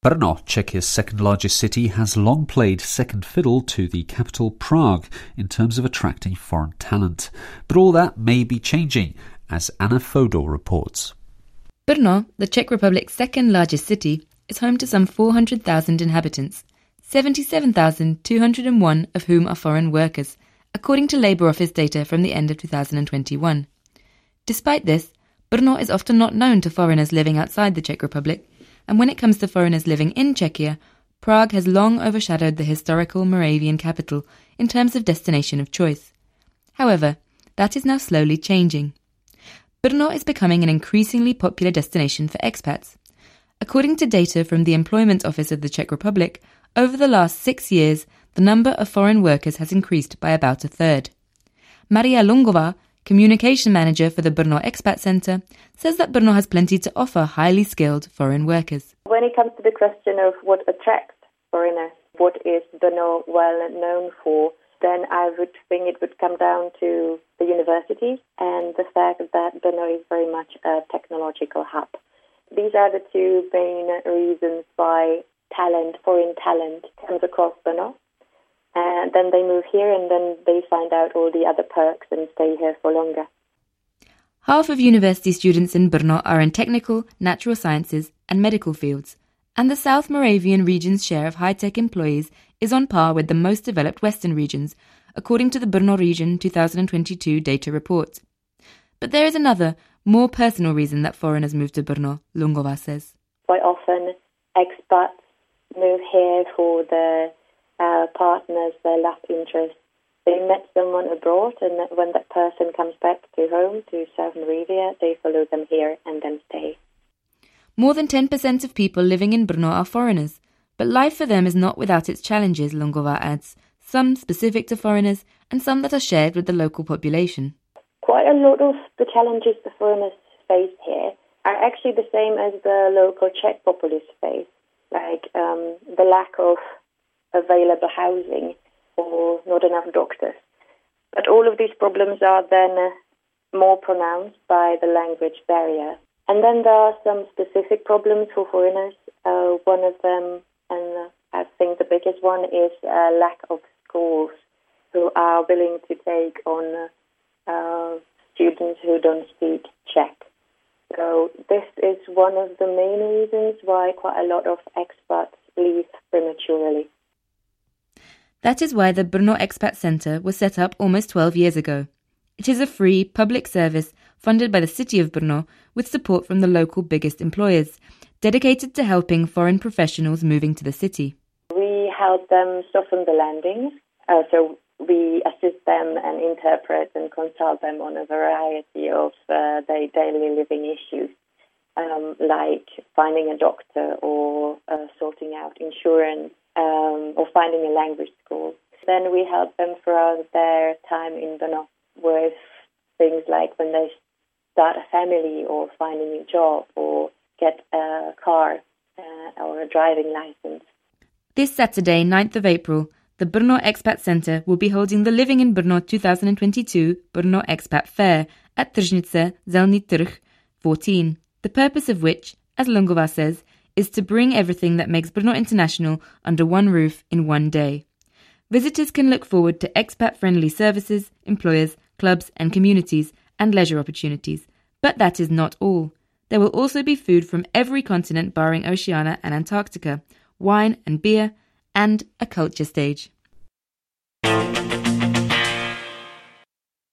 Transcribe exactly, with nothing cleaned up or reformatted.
Brno, Czechia's second-largest city, has long played second fiddle to the capital Prague in terms of attracting foreign talent. But all that may be changing, as Anna Fodor reports. Brno, the Czech Republic's second-largest city, is home to some four hundred thousand inhabitants, seventy-seven thousand two hundred one of whom are foreign workers, according to Labour Office data from the end of two thousand twenty-one. Despite this, Brno is often not known to foreigners living outside the Czech Republic, and when it comes to foreigners living in Czechia, Prague has long overshadowed the historical Moravian capital in terms of destination of choice. However, that is now slowly changing. Brno is becoming an increasingly popular destination for expats. According to data from the Employment Office of the Czech Republic, over the last six years, the number of foreign workers has increased by about a third. Maria Lungová, Communication Manager for the Brno Expat Centre, says that Brno has plenty to offer highly skilled foreign workers. When it comes to the question of what attracts foreigners, what is Brno well known for, then I would think it would come down to the universities and the fact that Brno is very much a technological hub. These are the two main reasons why talent, foreign talent, comes across Brno. And then they move here and then they find out all the other perks and stay here for longer. Half of university students in Brno are in technical, natural sciences and medical fields, and the South Moravian region's share of high-tech employees is on par with the most developed Western regions, according to the Brno Region twenty twenty-two data report. But there is another, more personal reason that foreigners move to Brno, Lungová says. Quite often, expats move here for their uh, partners, their love interests. They met someone abroad, and when that person comes back to home, to South Moravia, they follow them here and then stay. More than ten percent of people living in Brno are foreigners, but life for them is not without its challenges, Lungová adds, some specific to foreigners and some that are shared with the local population. Quite a lot of the challenges the foreigners face here are actually the same as the local Czech populace face, like um, the lack of available housing or not enough doctors. But all of these problems are then uh, more pronounced by the language barrier. And then there are some specific problems for foreigners. Uh, one of them, and uh, I think the biggest one, is a lack of schools who are willing to take on uh, students who don't speak Czech. So this is one of the main reasons why quite a lot of expats leave prematurely. That is why the Brno Expat Centre was set up almost twelve years ago. It is a free, public service funded by the city of Brno with support from the local biggest employers, dedicated to helping foreign professionals moving to the city. We help them soften the landing, uh, so we assist them and interpret and consult them on a variety of uh, their daily living issues, um, like finding a doctor or uh, sorting out insurance, Um, or finding a language school. Then we help them throughout their time in Brno with things like when they start a family or find a new job or get a car uh, or a driving license. This Saturday, ninth of April, the Brno Expat Centre will be holding the Living in Brno twenty twenty-two Brno Expat Fair at Tržnice Zelný trh fourteen, the purpose of which, as Lungová says, is to bring everything that makes Brno international under one roof in one day. Visitors can look forward to expat-friendly services, employers, clubs and communities, and leisure opportunities. But that is not all. There will also be food from every continent barring Oceania and Antarctica, wine and beer, and a culture stage.